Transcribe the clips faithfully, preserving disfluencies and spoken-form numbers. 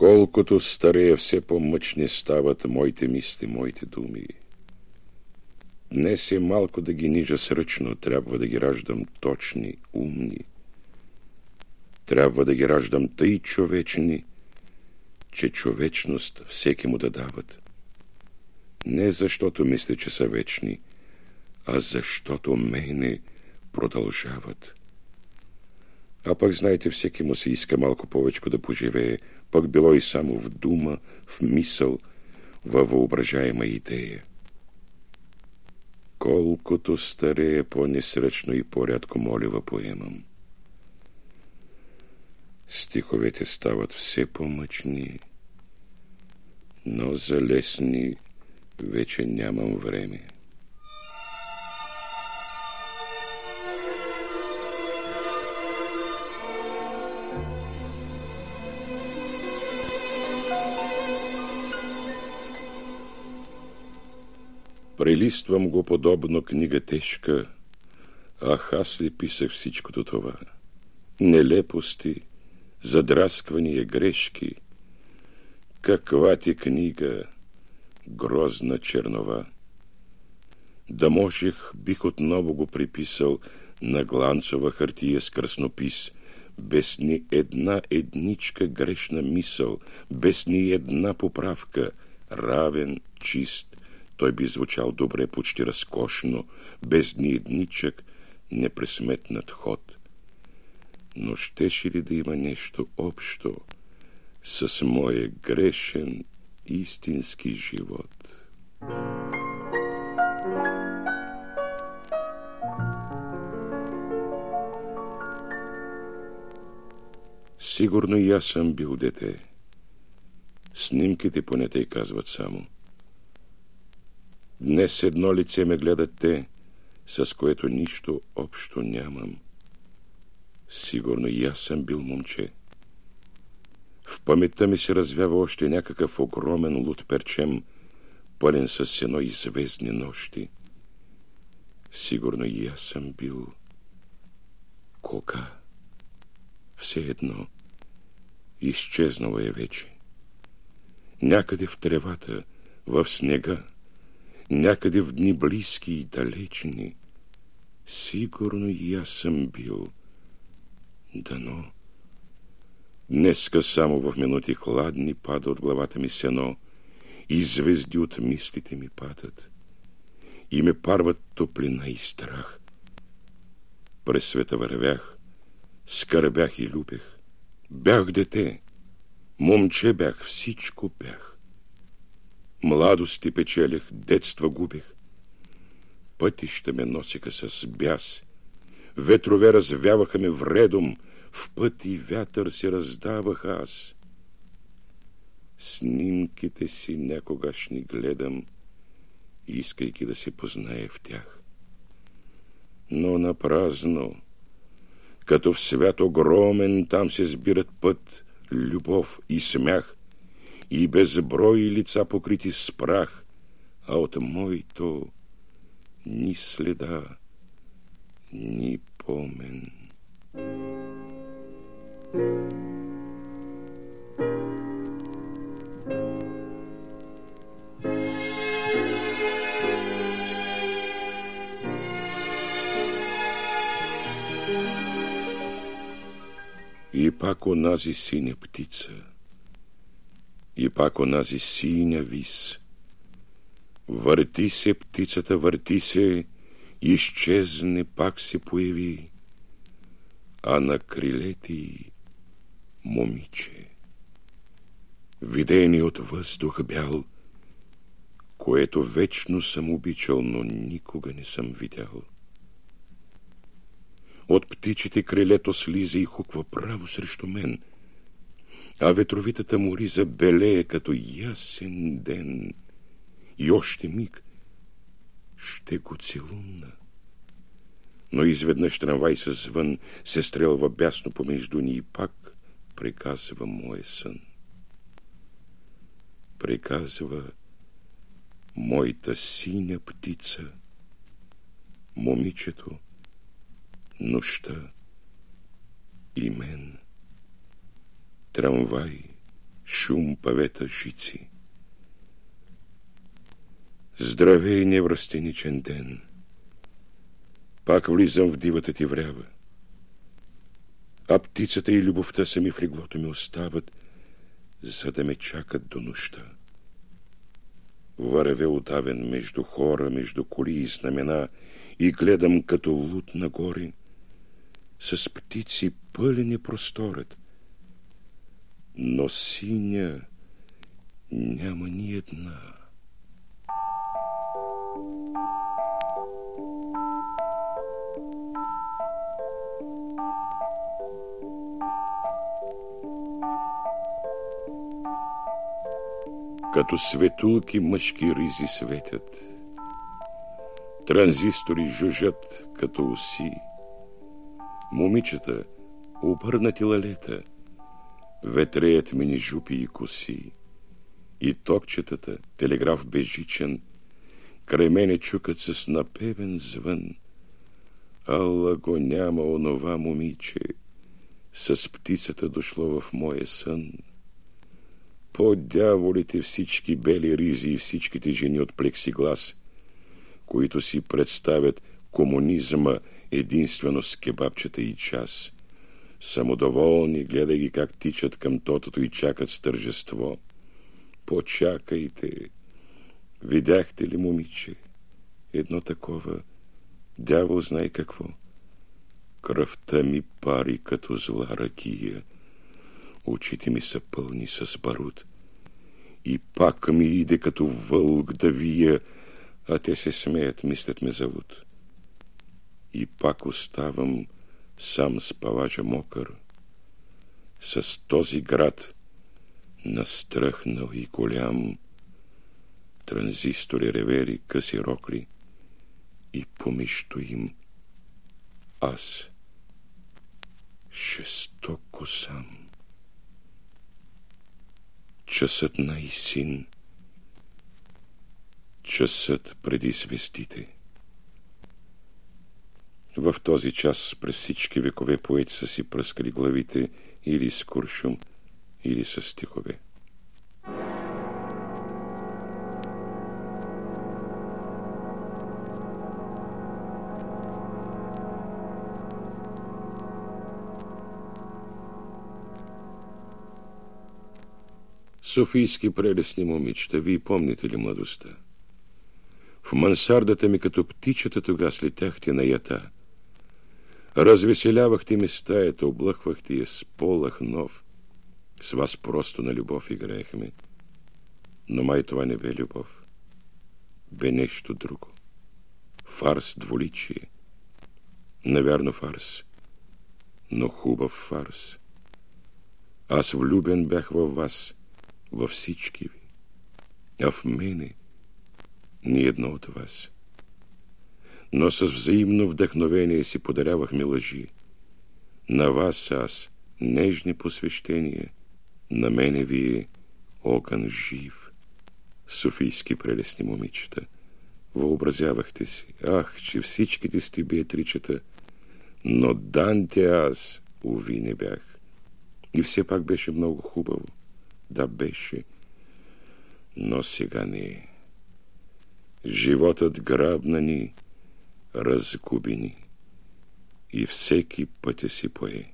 Колкото старея, все по-мъчни стават моите мисли, моите думи. Днес е малко да ги нижа сръчно, трябва да ги раждам точни, умни. Трябва да ги раждам тъй човечни, че човечност всеки му да дават. Не защото мисля, че са вечни, а защото мене продължават. А пък, знаете, всеки му се иска малко повечко да поживее, пък било и само в дума, в мисъл, във въображаема идея. Колкото старея, по-несръчно и по-рядко молива поемам. Стиховете стават все по-мъчни, но за лесни вече нямам време. Прелиствам го подобно книга тежка, ах, аз ли писах всичкото това? Нелепости, задрасквания, грешки. Каква ти книга, грозна чернова! Да можех, бих отново го приписал на гланцова хартия с краснопис, без ни една едничка грешна мисъл, без ни една поправка, равен, чист. Той би звучал добре, почти разкошно, без ни едничък непресметнат ход. Но щеше ли да има нещо общо с моя грешен истински живот? Сигурно и аз съм бил дете. Снимките поне тъй казват само. Днес едно лице ме гледат те, с което нищо общо нямам. Сигурно и аз съм бил момче. В паметта ми се развява още някакъв огромен луд перчем, пълен с сено и звездни нощи. Сигурно и аз съм бил. Кога? Все едно. Изчезнало е вече. Някъде в тревата, в снега, някъде в дни близки и далечни. Сигурно и аз съм бил. Дано. Днеска само в минути хладни пада от главата ми сено и звезди от мислите ми падат. И ме парват топлина и страх. През света вървях, скърбях и любех. Бях дете, момче бях, всичко бях. Младости печелих, детства губех. Пътища ме носиха с бяс. Ветрове развяваха ме вредом. В път и вятър се раздавах аз. Снимките си някогашни гледам, искайки да се позная в тях. Но напразно, като в свят огромен, там се сбират път, любов и смях, и безброй лица покрити с прах, а от моето ни следа, ни помен. И пак онази синя птица, и пак онази синя вис. Върти се птицата, върти се, изчезне, пак се появи, а на крилети момиче, видени от въздух бял, което вечно съм обичал, но никога не съм видял. От птичите крилето слиза и хуква право срещу мен, а ветровитата му риза белее като ясен ден. И още миг ще го целуна. Но изведнъж трамвай със звън се стрелва бясно помежду ни и пак приказва моя сън. Приказва моята синя птица, момичето, нощта и мен. Трамвай шум павета жици. Здравей, неврастеничен ден! Пак влизам в дивата ти врява. А птицата и любовта сами в леглото ми остават, за да ме чакат до нощта. Вървя удавен между хора, между коли и знамена и гледам като луд нагоре. С птици пълен е просторът, но синя няма ни една. Като светулки мъжки ризи светят, транзистори жужжат като уси, момичета обърнати лалета ветреят мини жупи и коси, и токчетата, телеграф безжичен, край мене чукат с напевен звън. Ала го няма онова момиче, с птицата дошло в моя сън. По дяволите всички бели ризи и всичките жени от плексиглас, които си представят комунизма единствено с кебабчета и час, самодоволни, гледай ги как тичат към тотото и чакат с тържество. Почакайте! Видяхте ли, момиче, едно такова, дявол знай какво? Кръвта ми пари като зла ракия, очите ми са пълни с барут, и пак ми иде като вълк да вия, а те се смеят, мислят ме за луд. И пак оставам сам с палажа мокър, с този град настръхнал и голям, транзистори, ревери, къси рокли, и помежду им аз жестоко сам. Часът на Исин, часът преди звездите. В този час през всички векове поети са си пръскали главите или с куршум, или с стихове. Софийски прелестни момичета, вие помните ли младостта? В мансардата ми като птичета тога слетяхте на ята. Развеселявахте ми стаята, облъхвахте я с полъх нов. С вас просто на любов играехме. Но май това не бе любов. Бе нещо друго. Фарс двуличие. Навярно фарс. Но хубав фарс. Аз влюбен бях във вас, във всички ви. А в мене ни едно от вас. Но с взаимно вдъхновение си подарявахме лъжи. На вас аз нежни посвещения, на мене вие огън жив. Софийски прелестни момичета, въобразявахте си, ах, че всичките сте Беатричета, но Данте аз, уви, не бях. И все пак беше много хубаво. Да, беше, но сега не е. Животът грабна ни, разгуби ни, и всеки пътя си пое.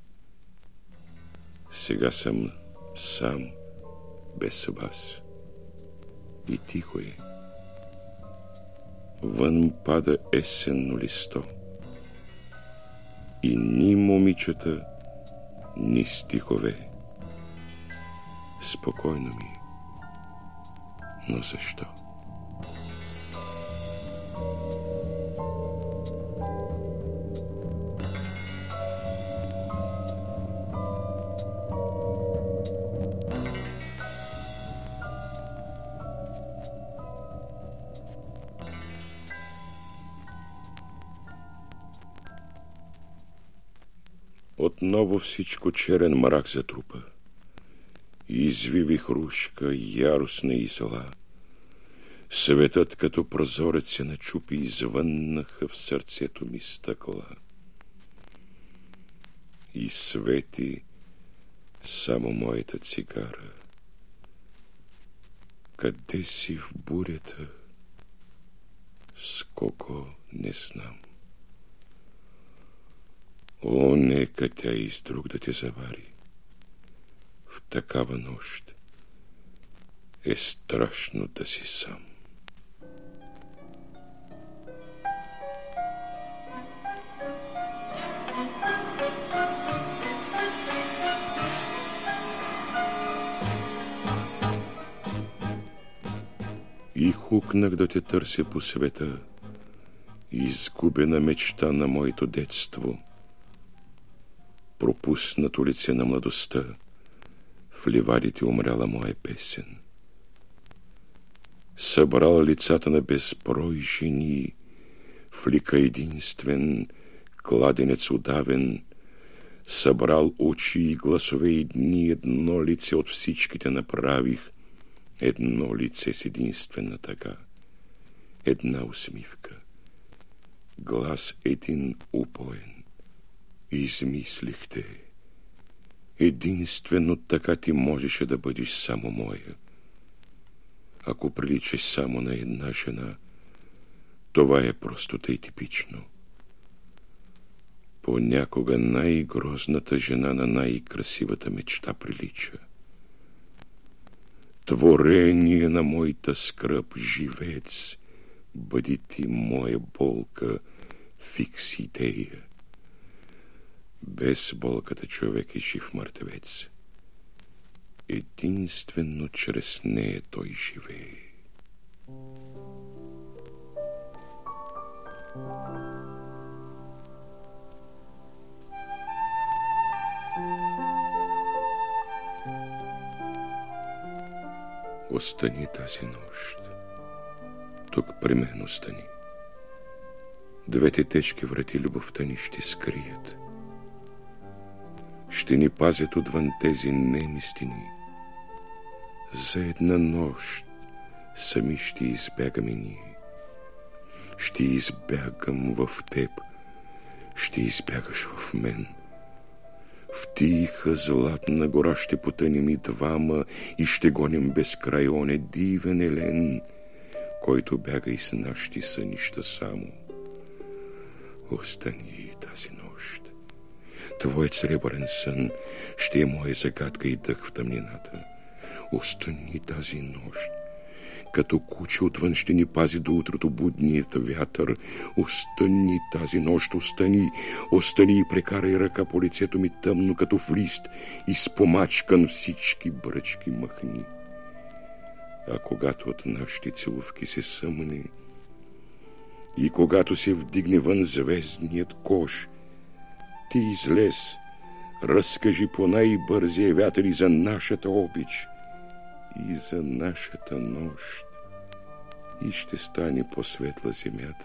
Сега съм сам, без вас. И тихо е. Вън пада есенно листо. И ни момичета, ни стихове. Спокойно ми. Но защо? Отново всичко черен мрак затрупа. Извиви хрушка, яростна и зла. Светът като прозорец се начупи и звъннаха в сърцето ми стъкла. И свети само моята цигара. Къде си в бурята? С кого не знам. О, нека тя и с друг да те завари. В такава нощ е страшно да си сам. И хукнах да те търся по света, изгубена мечта на моето детство, пропуснато лице на младостта, в ливадите умряла моя песен. Събрал лицата на безброй жени, в лика единствен, кладенец удавен, събрал очи и гласове и дни, едно лице от всичките направих, едно лице с единствена тъга, една усмивка, глас един упоен. Измислих те. Единствено така ти можеше да бъдеш само моя. Ако приличаш само на една жена, това е просто тъй типично. Понякога най-грозната жена на най-красивата мечта прилича. Творение на моята скръб, живец, бъди ти моя болка, фикс идея. Без болката човек е жив мъртвец. Единствено чрез нея той живее. Остани тази нощ. Тук при мен остани. Двете тежки врати любовта ни ще скрият. Ще ни пазят отвън тези неми стени. За една нощ сами ще избягаме ние. Ще избягам в теб, ще избягаш в мен. В тиха златна гора ще потънем и двама и ще гоним безкрай оне дивен елен, който бяга и с нашите сънища само. Остани тази нощ. Твоят сребърен сън ще е моя загадка и дъх в тъмнината. Остани тази нощ. Като куче отвън ще ни пази до утрото будният вятър. Остани тази нощ, остани, остани и прекарай ръка по лицето ми тъмно като в лист и с помачкан всички бръчки махни. А когато от нашите целувки се съмне и когато се вдигне вън звездният кош, ти излез, разкажи по най-бързия вятър и за нашата обич, и за нашата нощ, и ще стане по-светла земята.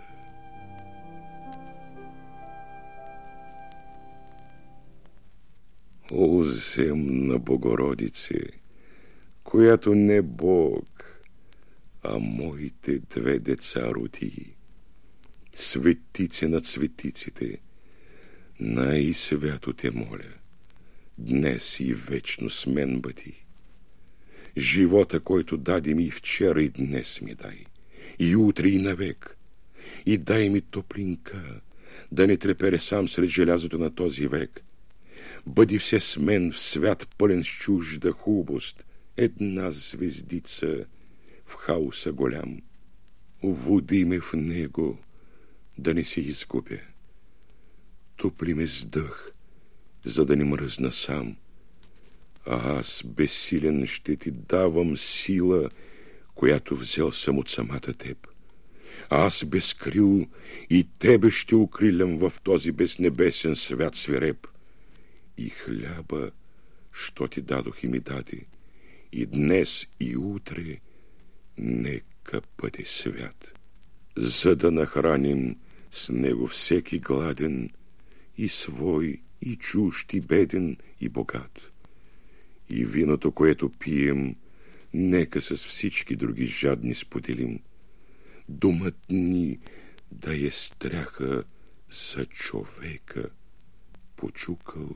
О, земна Богородице, която не Бог, а моите две деца роди, светици над светиците, най-свято те моля, днес и вечно с мен бъди. Живота, който даде ми вчера и днес ми дай, и утре и навек, и дай ми топлинка, да не трепере сам сред желязото на този век. Бъди все с мен в свят пълен с чужда хубост, една звездица в хаоса голям. Води ме в него, да не се изгубя. Топли ме с дъх, за да не мръзна сам. А аз безсилен ще ти давам сила, която взел съм от самата теб. А аз безкрил и тебе ще укрилям в този безнебесен свят свиреп. И хляба, що ти дадох и ми даде, и днес и утре, нека бъде свят, за да нахраним с него всеки гладен, и свой, и чужд, и беден, и богат. И виното, което пием, нека с всички други жадни споделим. Думът ни да е стряха за човека, почукал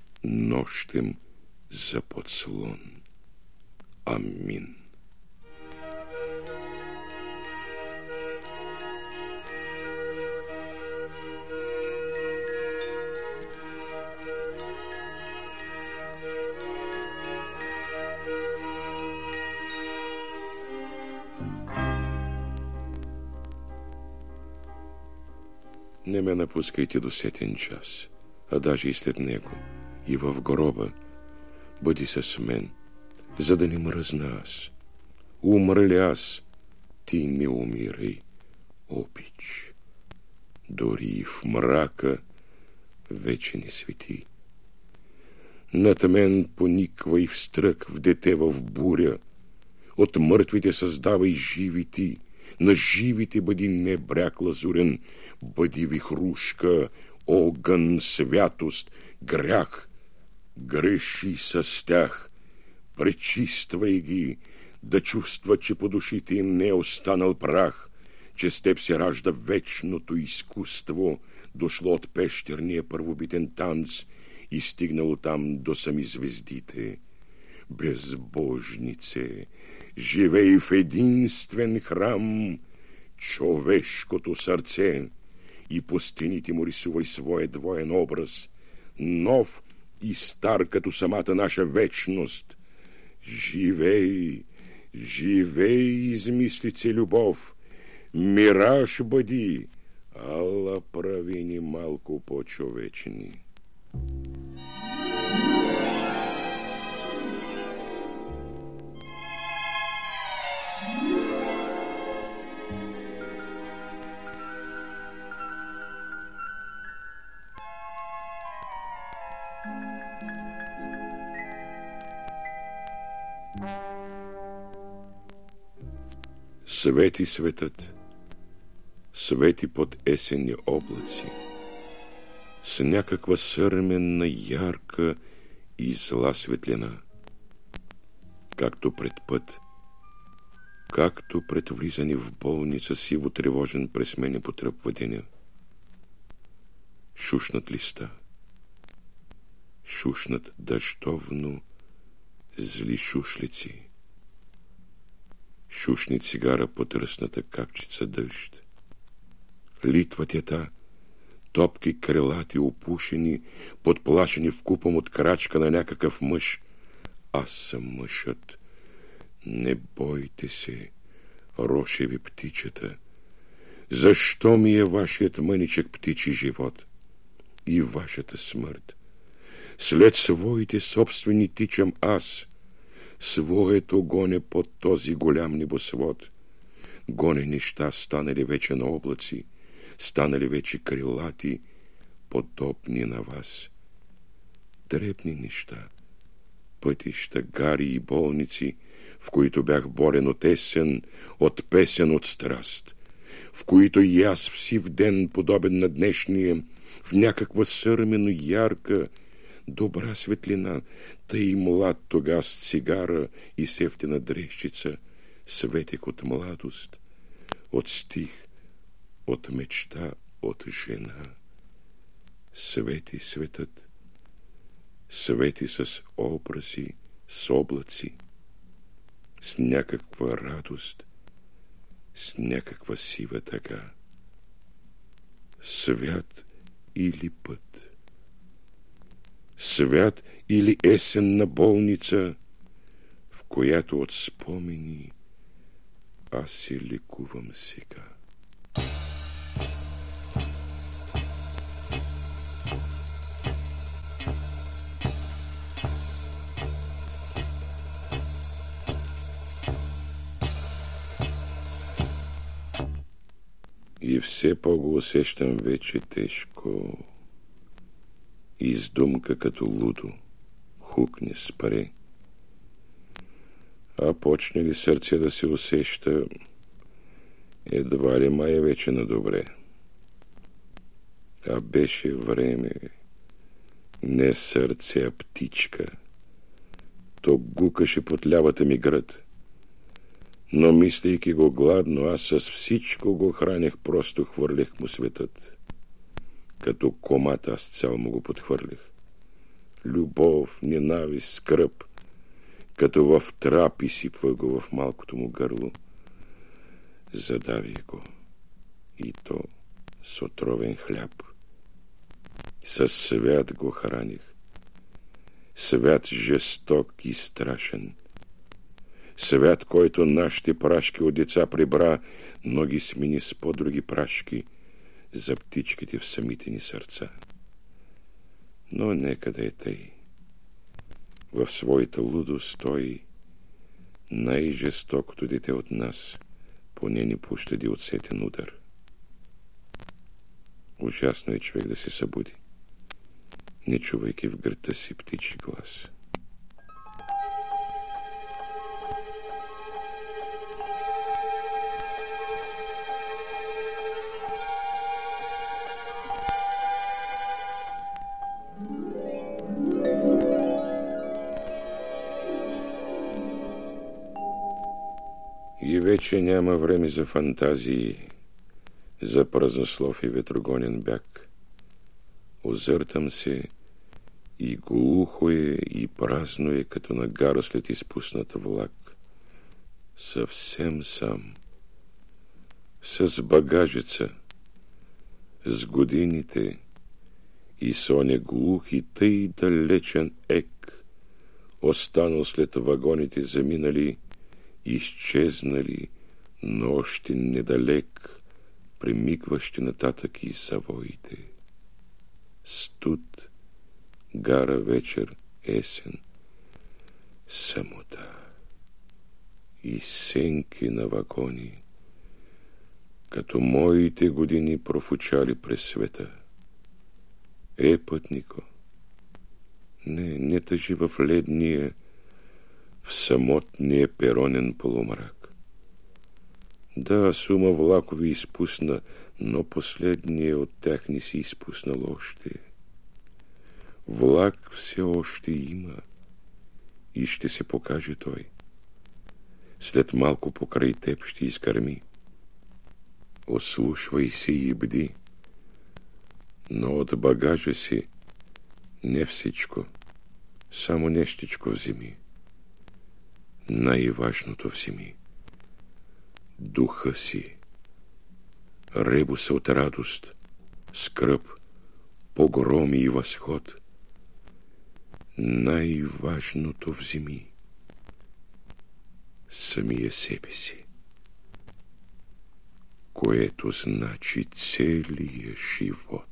нощем за подслон. Амин. Не ме напускайте до сетен час, а даже и след него, и в гроба. Бъди с мен, за да не мръзна аз. Умра ли аз, ти не умирай, обич. Дори и в мрака вече не свети. Над мен пониквай в стрък, в дете в буря. От мъртвите създавай живи ти, на живите бъди небряк лазурен, бъди вихрушка, огън, святост, грях. Греши с тях, пречиствай ги, да чувстват, че по душите им не е останал прах, че с теб се ражда вечното изкуство, дошло от пещерния първобитен танц и стигнало там до сами звездите. Безбожнице, живей в единствен храм, човешкото сърце, и по стените му рисувай своя двоен образ, нов и стар като самата наша вечност. Живей, живей, измислице любов, мираж бъди, ала прави ни малко по-човечни. Свети светът, свети под есенни облаци, с някаква сърменна, ярка и зла светлина. Както пред път, както пред влизане в болница, сиво тревожен през мене потръпва деня. Шушнат листа, шушнат дъждовно зли шушлици. Шушни цигара потръсната капчица дъжд. Литва тета, топки крилати, опушени, подплашени вкупом от крачка на някакъв мъж. Аз съм мъжът. Не бойте се, рошеви птичета. Защо ми е вашият мъничък птичи живот и вашата смърт? След своите собствени тичам аз, своето гоне под този голям небосвод. Гоне неща, станали вече на облаци, станали вече крилати, подобни на вас. Дребни неща, пътища, гари и болници, в които бях болен от есен, от песен, от страст, в които и аз в сив ден, подобен на днешния, в някаква сърмено ярка, добра светлина, тъй млад тогас цигара и севтена дрещица, светех от младост, от стих, от мечта, от жена. Свети светът, свети с образи, с облаци, с някаква радост, с някаква сива тъга. Свят или път, свят или есенна болница, в която от спомени аз се лекувам сега. И все по-го усещам вече тежко. Издумка като лудо, хукне, спре. А почне ли сърце да се усеща, едва ли май вече на добре. А беше време, не сърце, а птичка. То гукаше под лявата ми гръд. Но мислейки го гладно, аз с всичко го хранех, просто хвърлих му светът. Като комата аз цял му го подхвърлих. Любов, ненавист, скръб, като в трап изсипва го в малкото му гърло. Задави го, и то с отровен хляб. Със свят го храних. Свят жесток и страшен. Свят, който нашите прашки от деца прибра, но ги смени с по-други прашки, за птичките в самите ни сърца. Но нека да е тъй. В своята лудост той, най-жестокото дете от нас, поне ни пощади от сетен удар. Ужасно е човек да се събуди, не чувайки в гърта си птичи глас. И вече няма време за фантазии, за празнослов и ветрогонен бяг. Озъртам се и глухо е, и празно е, като на гара след изпусната влак. Съвсем сам, с багажица, с годините и с оня глух и тъй далечен ек, останал след вагоните заминали, изчезнали, но още недалек, примигващи нататък и завоите. Студ, гара, вечер, есен, самота и сенки на вагони, като моите години профучали през света. Е, пътнико, не, не тъжи в ледния, в самотния перонен полумрак. Да, сума влакови изпусна, но последния от тях не си изпуснал още. Влак все още има и ще се покаже той. След малко покрай теб ще изкърми. Ослушвай се и бди, но от багажа си не всичко, само нещичко вземи. Най-важното вземи духа си, ребуса от радост, скръб, погроми и възход. Най-важното вземи самия себе си, което значи целия живот.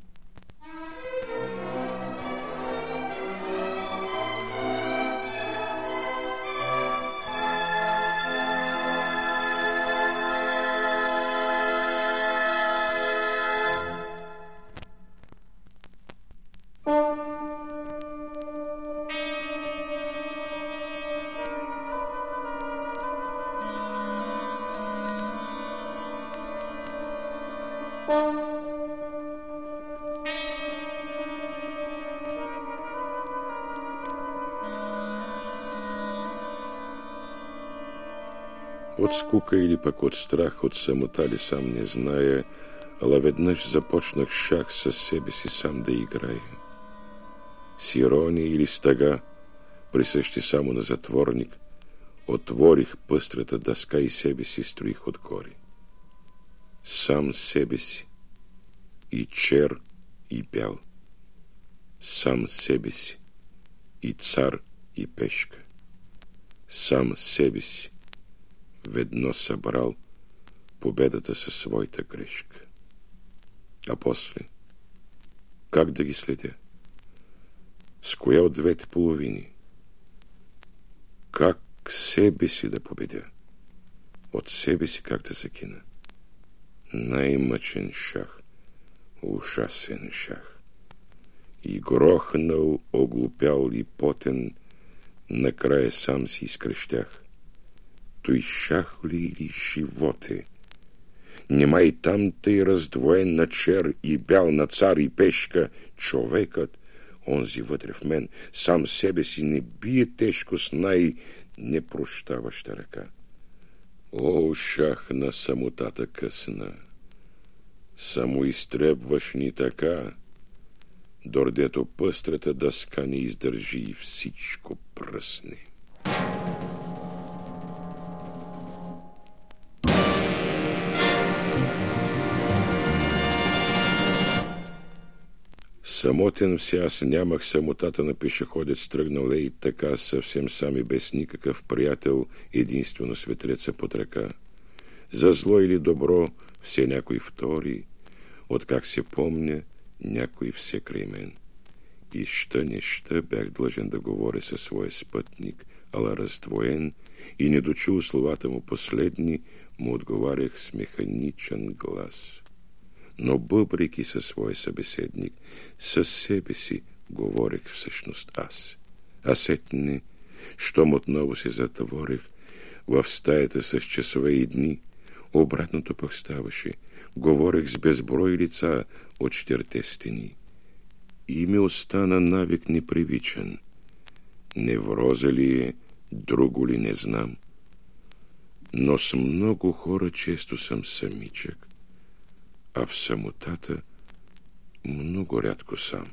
От скука или пък от страх, от самота ли сам не зная, ала веднъж започнах шах със себе си сам да играя. С ирония или стъга, присъщи само на затворник, отворих пъстрата дъска и себе си строих отгоре. Сам себе си, и чер, и бял. Сам себе си, и цар, и пешка. Сам себе си, ведно събрал победата със своята грешка. А после, как да ги следя? С коя от двете половини? Как себе си да победя? От себе си как да закина? Най-мъчен шах, ужасен шах. И грохнал, оглупял и потен, накрая сам си изкрещях. Той шах ли или живот е? Нема и там тъй раздвоен на чер и бял, на цар и пешка, човекът, онзи вътре в мен, сам себе си не бие тежко с най-непрощаваща ръка. О, шах на самотата късна! Самоизтребваш ни така, дордето пъстрата дъска не издържи и всичко пръсне. Самотен все аз нямах самотата на пешеходец, тръгнал е и така съвсем сам и без никакъв приятел, единствено с ветреца под ръка. За зло или добро все някой втори, Откак се помня, някой все край мен. И ща неща бях длъжен да говоря със своя спътник, ала раздвоен, и не дочул словата му последни, му отговарях с механичен глас. Но бъбрейки със своя събеседник, със себе си говорех всъщност аз. А сетне, щом отново се затворих в стаята с часове и дни, обратното пък ставаше. Говорех с безброй лица от четирите стени. И ми остана навик непривичен. Невроза ли е, друго ли не знам. Но с много хора често съм самичък, а в самотата много рядко сам.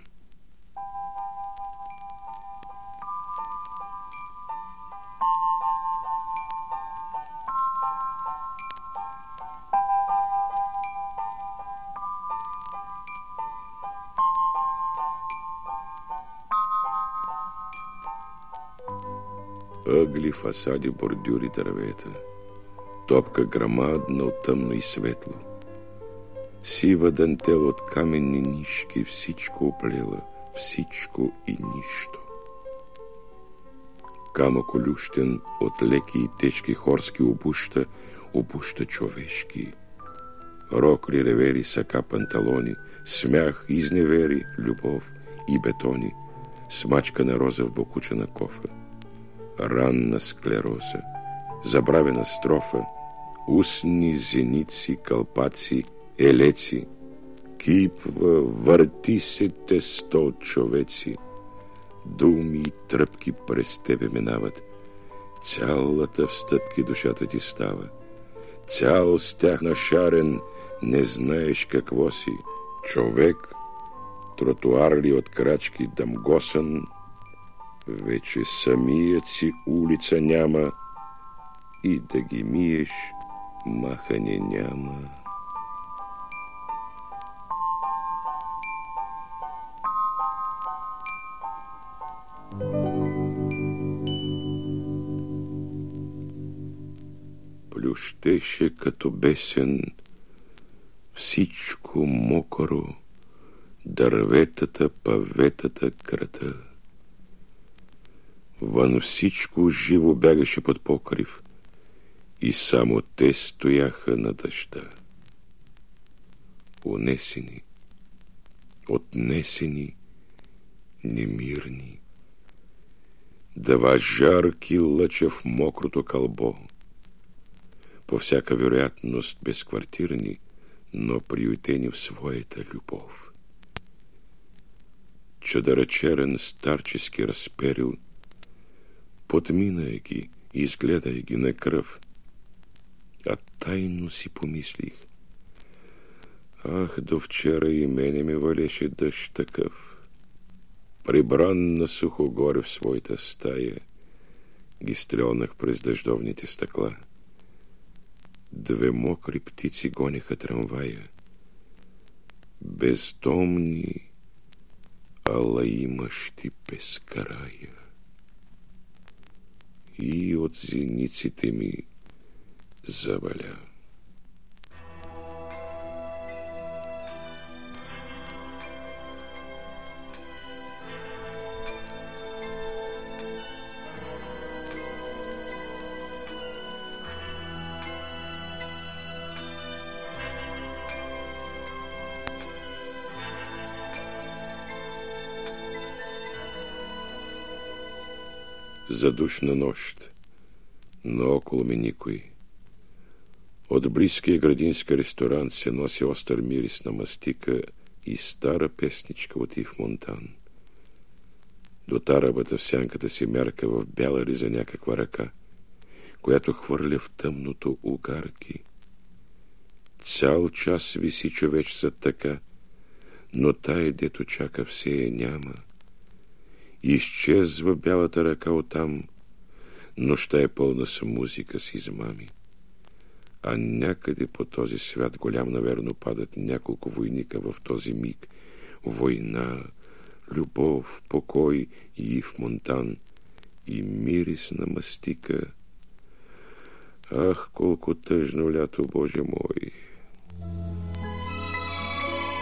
Ъгли, фасади, бордюри, дървета, топка грамадна от тъмно и светло, сива дантел от каменни нишки, всичко оплела, всичко и нищо. Камък олющен от леки и тежки хорски обуща, обуща човешки. Рокли, ревери, сака, панталони, смях, изневери, любов и бетони, смачкана роза в бокучена кофа, ранна склероза, забравена строфа, устни зеници, кълпаци, елеци, кипва, върти се тесто от човеци, думи и тръпки през тебе минават, цялата в стъпки душата ти става, цял с тях нашарен, не знаеш какво си, човек, тротуар ли от крачки дъмгосан, вече самият си улица няма и да ги миеш махане няма. Плющеше като бесен всичко мокро, дърветата, паветата, крата. Вън всичко живо бягаше под покрив и само те стояха на дъжда. Унесени, отнесени, немирни. Два жарки лъча в мокрото кълбо, по всяка вероятност безквартирни, но приютени в своята любов. Чадърчерен старчески разперил, подминай ги, изгледай ги на кръв, а тайно си помислих: ах, до вчера и мене ми валеше дъжд такъв. Прибран на сухо горе в своята стая, ги стрелнах през дъждовните стъкла. Две мокри птици гониха трамвая, бездомни, ала имащи без края. И от зениците ми заваля. Задушна нощ, но около ми никой. От близкия градински ресторант се носи остър мирис на мастика и стара песничка от Ив Монтан. До тарабата в сянката си мярка в бяла риза някаква ръка, която хвърля в тъмното угарки. Цял час виси човечеца така, но тая, дето чака, все я няма. Изчезва бялата ръка оттам, нощта е пълна с музика, с измами. А някъде по този свят голям наверно падат няколко войника в този миг. Война, любов, покой и Ив Монтан и мирис на мастика. Ах, колко тъжно лято, Боже мой!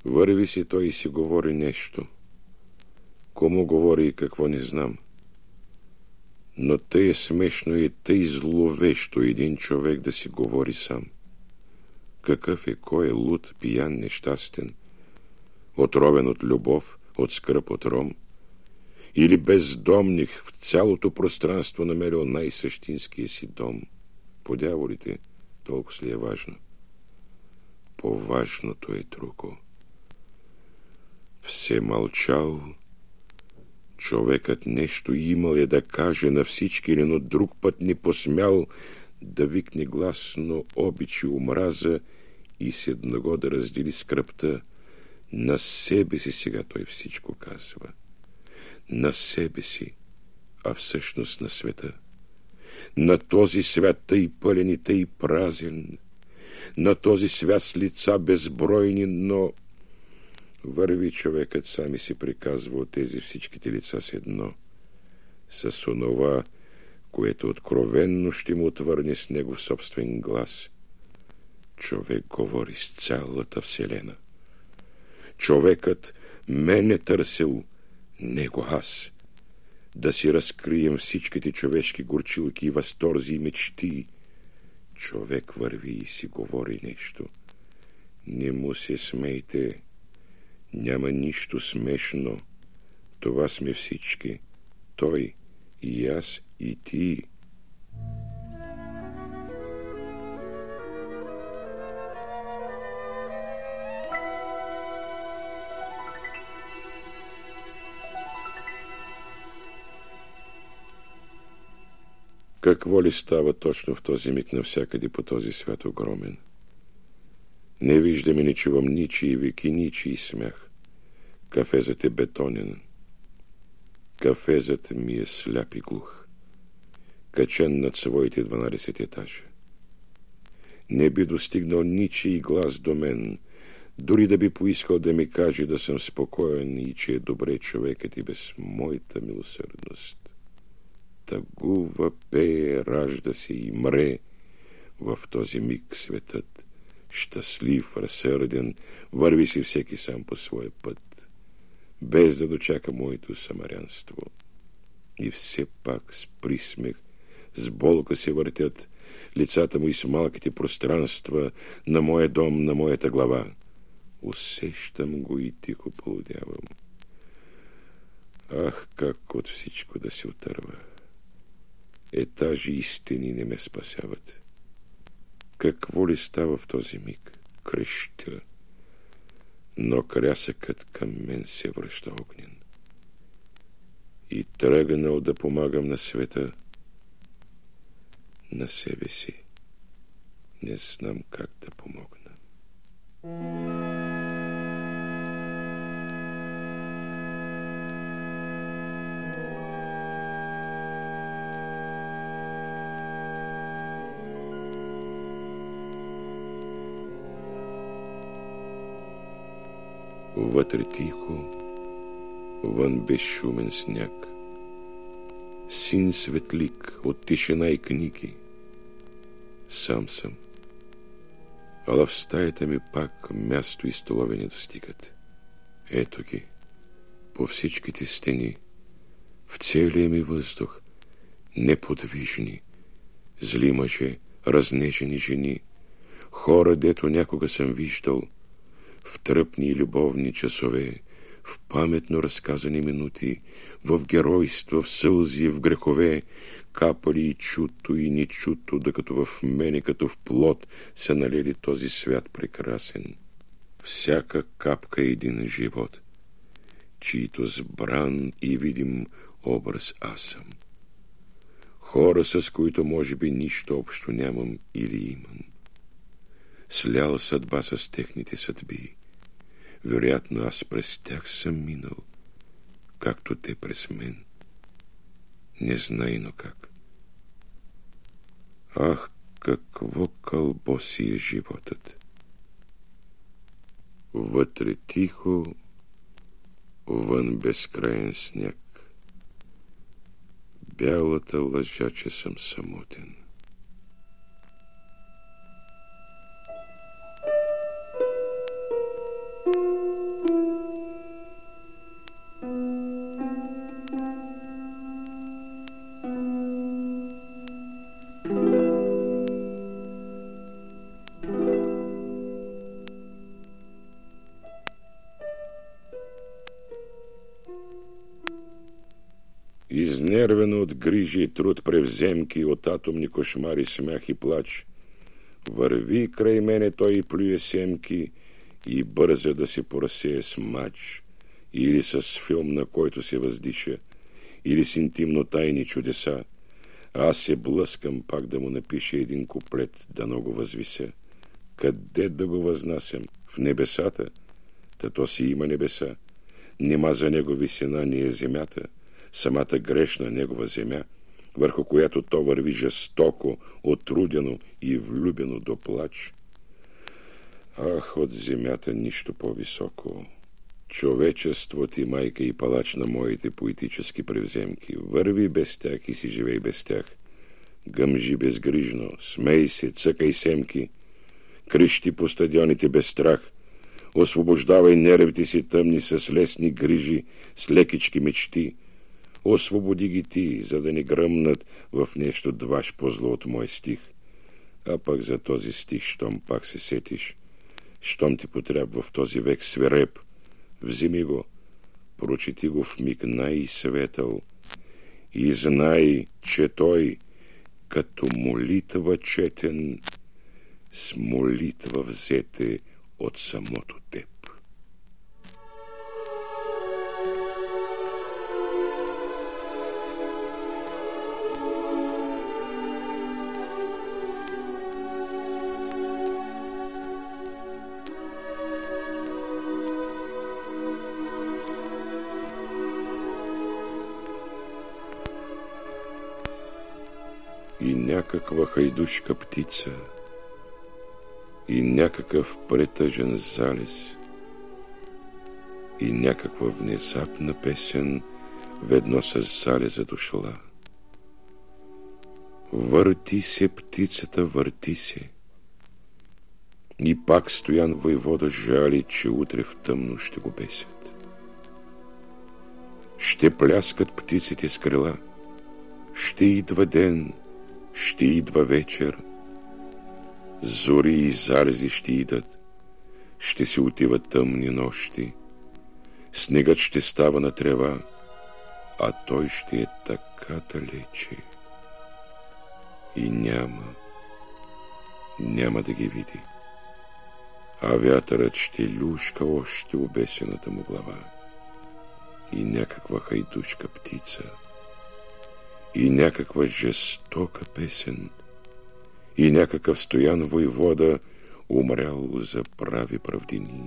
Върви си той и си говори нещо. Кому говори и какво не знам. Но тъй е смешно и тъй зловещо един човек да си говори сам. Какъв е, кой е луд, пиян, нещастен, отровен от любов, от скръп, от ром, или бездомник в цялото пространство намерил най-същинския си дом. По дяволите, толкова ли е важно? По-важното е друго. Все мълчал, човекът нещо имал е да каже на всички, но друг път не посмял да викне гласно обич и омраза и с едного да раздели скръпта. На себе си сега той всичко казва. На себе си, а всъщност на света. На този свят тъй пълен и тъй празен. На този свят с лица безбройни, но върви човекът сам и си приказва от тези всичките лица с едно. С онова, което откровенно ще му отвърне с негов собствен глас. Човек говори с цялата вселена. Човекът мен е търсил, него аз. Да си разкрием всичките човешки горчилки, възторзи и мечти. Човек върви и си говори нещо. Не му се смейте. Няма нищо смешно. Това сме всички. Той и аз и ти. Какво ли става точно в този миг навсякъде по този свят огромен? Не виждам и не чувам ничии вики, ничий смях. Кафезът е бетонен. Кафезът ми е сляп и глух, качен над своите дванадесет етажа. Не би достигнал ничий глас до мен, дори да би поискал да ми каже да съм спокоен и че е добре човекът и без моята милосърдност. Тъгува, пее, ражда се и мре в този миг светът. Щастлив, разсърден, върви си всеки сам по своя път, без да дочака моето самарянство. И все пак с присмех, с болка се въртят лицата му и с малките пространства на моя дом, на моята глава. Усещам го и тихо полудявам. Ах, как от всичко да се отърва! Етажи и стени не ме спасяват. Какво ли става в този миг? Крещя, но крясъкът към мен се връща огнен. И тръгнал да помагам на света, на себе си не знам как да помогна. Вътре тихо, вън безшумен сняг. Син светлик от тишина и книги. Сам съм. Ала в стаята ми пак място и столове не достигат. Ето ги, по всичките стени, в целия ми въздух, неподвижни, зли мъже, разнежени жени, хора, дето някога съм виждал, в тръпни и любовни часове, в паметно разказани минути, в геройства, в сълзи, в грехове, капали и чуто и нечуто, докато в мене като в плод се налели този свят прекрасен. Всяка капка е един живот, чието сбран и видим образ аз съм. Хора, с които може би нищо общо нямам или имам. Слял съдба с техните съдби. Вероятно аз през тях съм минал, както те през мен. Незнайно как. Ах, какво кълбо си е животът! Вътре тихо, вън безкраен сняг. Бялата лъжа, че съм самотен. Изнервено от грижи и труд превземки, от атомни кошмари, смях и плач, върви край мене той и плюе семки и бърза да се поразсее с мач, или с филм, на който се въздиша, или с интимно тайни чудеса. Аз се блъскам пак да му напиша един куплет, да много възвися. Къде да го възнасям? В небесата? Та то си има небеса. Нема за него висина, ни е земята, самата грешна негова земя, върху която то върви жестоко, отрудено и влюбено до плач. Ах, от земята нищо по-високо. Човечество ти, майка и палач на моите поетически превземки. Върви без тях и си живей без тях. Гъмжи безгрижно, смей се, цъкай семки, крещи по стадионите без страх, освобождавай нервите си тъмни с лесни грижи, с лекички мечти. Освободи ги ти, за да не гръмнат в нещо дваш по-зло от мой стих. А пък за този стих, щом пак се сетиш, щом ти потрябва в този век свиреп, вземи го, прочети го в миг най-светъл и знай, че той, като молитва четен, с молитва взете от самото теб. И някаква хайдушка птица, и някакъв претъжен залез, и някаква внезапна песен ведно с залеза дошла. Върти се птицата, върти се. И пак Стоян войвода жали, че утре в тъмно ще го бесят. Ще пляскат птиците с крила, ще идва ден, ще идва вечер, зори и залези ще идат, ще се отиват тъмни нощи, снегът ще става на трева, а той ще е така далече и няма, няма да ги види, а вятърът ще люшка още обесената му глава. И някаква хайдушка птица, и някаква жестока песен, и някакъв Стоян войвода, умрял за прави правдини.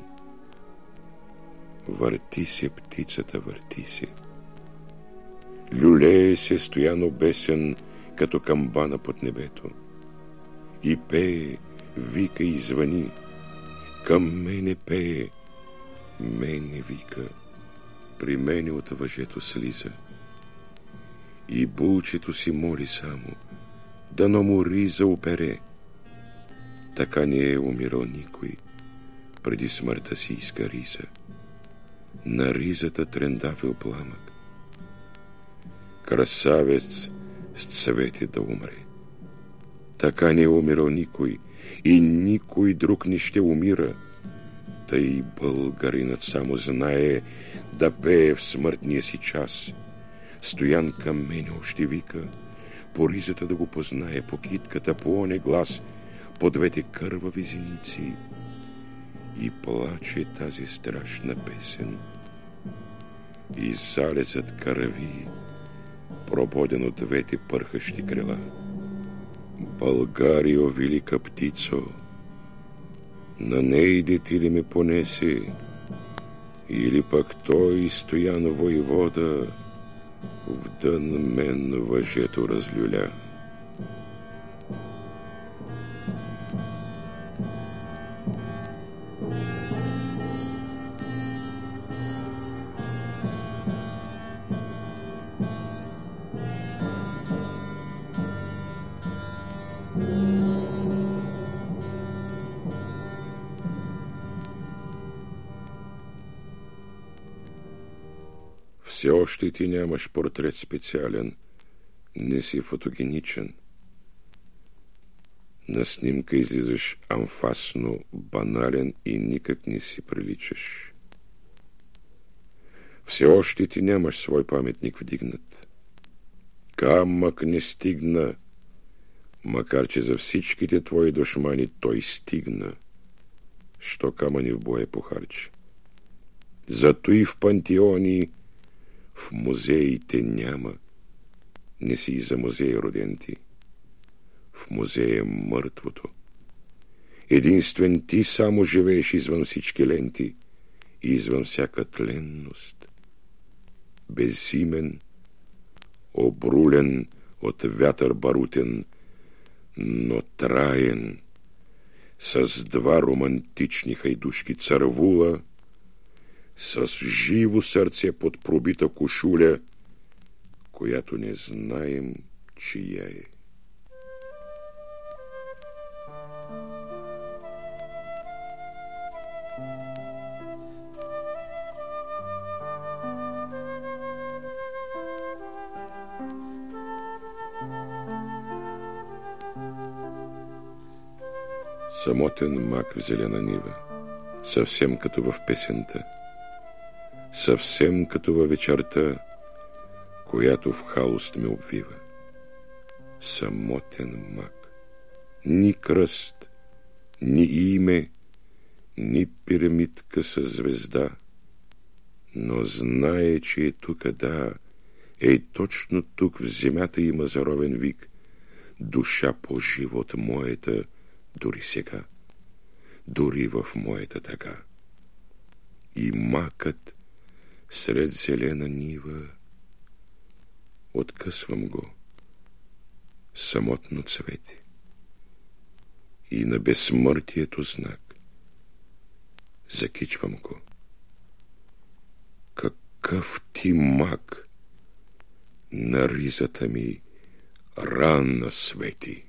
Върти се птицата, върти се. Люлее се Стоян обесен, като камбана под небето. И пее, вика и звъни. Към мене пее, мене вика. При мене от въжето слиза. И булчето си моли само, дано му риза опере. Така не е умирал никой, преди смъртта си иска риза. На ризата трендафил пламък. Красавец с цвети да умре. Така не е умирал никой, и никой друг не ще умира. Тъй българинът само знае да пее в смъртния си час. Стоян към мене още вика, по ризата да го познае, по китката, по оне глас, по двете кървави зеници. И плаче тази страшна песен. И залезът кърви, прободен от двете пърхащи крила. Българио, велика птицо, на нейдете ли ме понесе, или пък той, Стоян войвода, в дън мен въжето разлюля. Все още ти нямаш портрет специален, не си фотогеничен. На снимка излизаш амфасно, банален и никак не си приличаш. Все още ти нямаш свой паметник вдигнат. камък не стигна, макар че за всичките твои душмани той стигна, що камъни в боя похарчи. Зато и в пантеони, в музеите няма, не си и за музей роден ти. В музея е мъртвото. Единствен ти само живееш извън всички ленти и извън всяка тленност. Безимен, обрулен от вятър барутен, но траен, с два романтични хайдушки цървула, с живо сърце под пробита кошуля, която не знаем чия е. Самотен мак в зелена нива, съвсем като в песента, съвсем като във вечерта, която в халост ме обвива. Самотен мак, ни кръст, ни име, ни пирамидка със звезда, но знае, че е тук, да, е точно тук в земята има заровен вик, душа по живот моята, дори сега, дори в моята тъга. И макът сред зелена нива, откъсвам го, самотно цвети, и на безсмъртието знак, закичвам го. Какъв ти мак на ризата ми рана свети!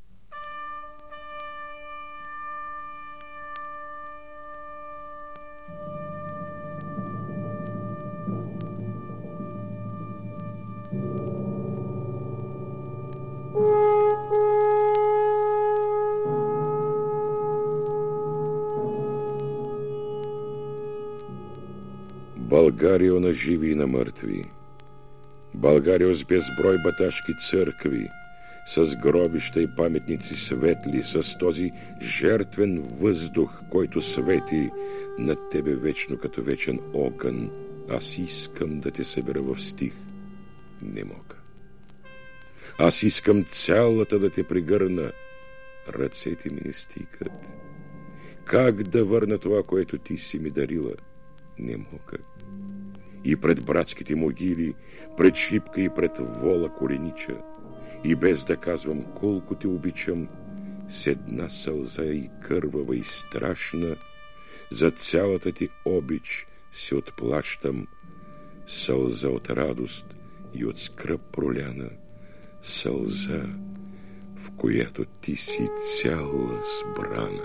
Българио на живи и на мъртви, Българио с безброй баташки църкви, с гробища и паметници светли, с този жертвен въздух, който свети над тебе вечно като вечен огън. Аз искам да те събера в стих, не мога. Аз искам цялата да те пригърна, ръцете ми не стигат. Как да върна това, което ти си ми дарила, не мога. И пред братските могили, пред Шипка и пред Вола коленича, и без да казвам колко те обичам, с една сълза и кървава и страшна, за цялата ти обич се отплащам, сълза от радост и от скръб проляна, сълза, в която ти си цяла сбрана.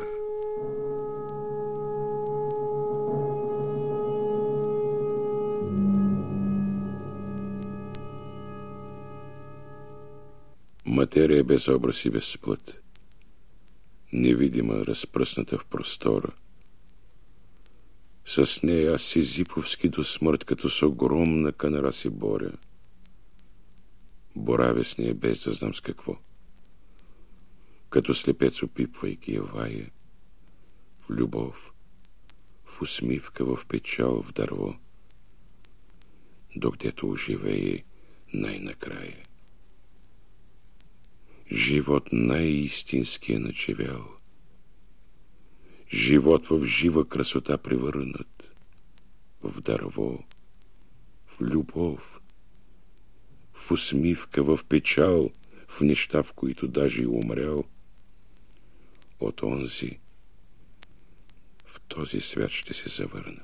Материя без образ и без плът, невидима, разпръсната в простора. С нея аз сизиповски до смърт, като с огромна канара си боря. Боравя с нея без да знам с какво. Като слепец опипвайки я вая, в любов, в усмивка, в печал, в дърво, докъдето оживее най-накрая. Живот най-истински е начевял. Живот в жива красота превърнат, в дърво, в любов, в усмивка, в печал, в неща, в които даже и умрял. От онзи в този свят ще се завърна.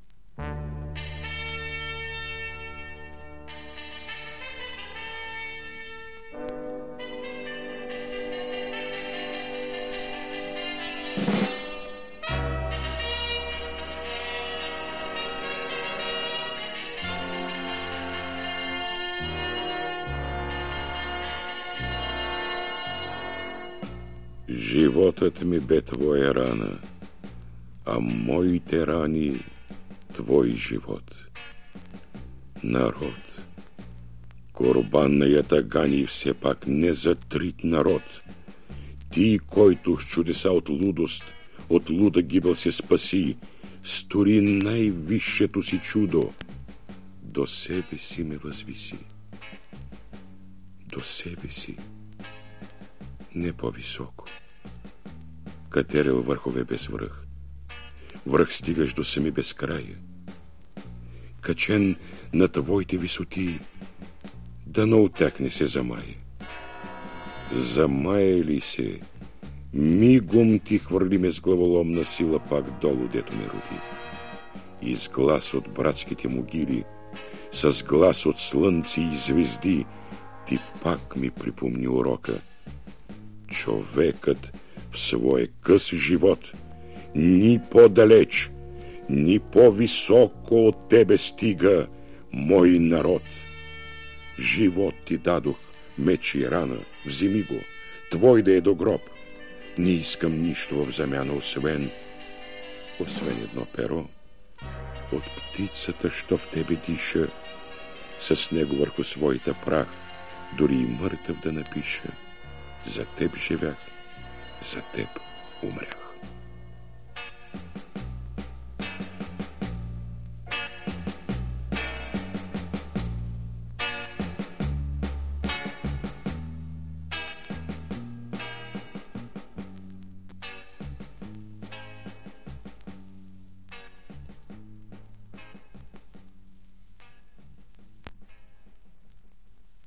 Животът ми бе твоя рана, а моите рани твой живот. Народ, Корбан на ятагани все пак не за трит народ. Ти, който с чудеса от лудост, от луда гибел се спаси, стори най-висшето си чудо. До себе си ме възвиси. До себе си. Не по-високо. Катерил върхове без връх. Връх стигаш до сами безкрая. Качен на твоите висоти, да не отекне се замае. Замае ли се, мигом ти хвърлиме с главоломна сила пак долу, дето ме роди. И с глас от братските могили, с глас от слънци и звезди, ти пак ми припомни урока. Човекът в своя къс живот ни по-далеч, ни по-високо от тебе стига, мой народ. Живот ти дадох, меч и рана, вземи го, твой да е до гроб. Не искам нищо в замяна, освен, освен едно перо от птицата, що в тебе диша, с него върху своята прах, дори и мъртъв да напиша. За теб живях, за теб умрях.